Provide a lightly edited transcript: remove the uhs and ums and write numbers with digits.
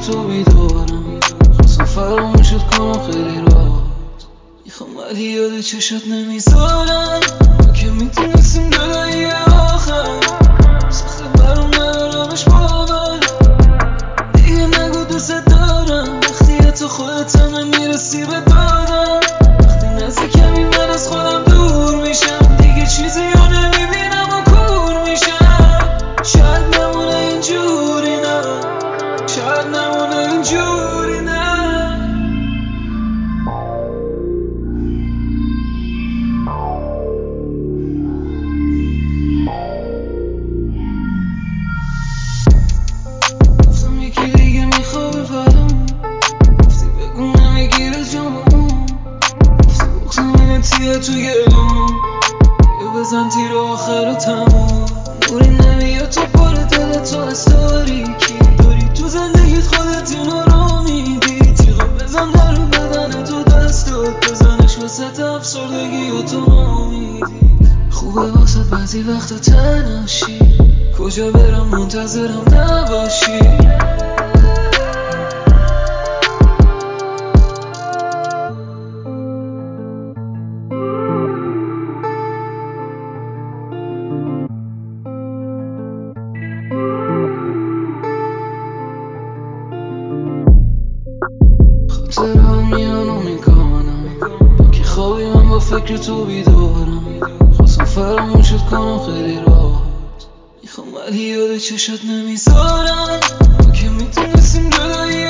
تو بیدارم، خواستم فراموشت کنم خیلی راحت، میخوام ولی یاد چشات نمیذارم. ما که میتونستیم جدایی آخر، سخته برام ندارمش باور. دیگه نگو دوست دارم وقتی حتی خودت هم نمیرسی به دادم. وقتی نزدیکمی من از خودم دور میشم، دیگه چیزی رو نمیبینم و کور میشم. شاید نمونه اینجوری، نه شاید نمونه اینجوری، نه. گفتم یکی دیگه میخوابه بعدمون، گفتی بگو نمیگیره جاممون، گفتی بغزم اینه تیه تو گلومون، یه بزن تیر آخر و تموم. نوری نمیاد تو پر دلت تو از تاریکی، داری تو زندگیت خودت اینو رو میدی. تیغا بزن در بدن تو دستات بزنش وسط افسردگی و تو نامیدی. خوبه واسه بعضی وقتا تنهاشی، کجا برم منتظرم نباشی. خاطرم میان و میکنم، با که خوابی من با فکر تو بیدارم. خواستم فراموشت کنم خیلی راحت، میخوام ولی یاد چشات نمیذارم. ما که میتونستیم جدایی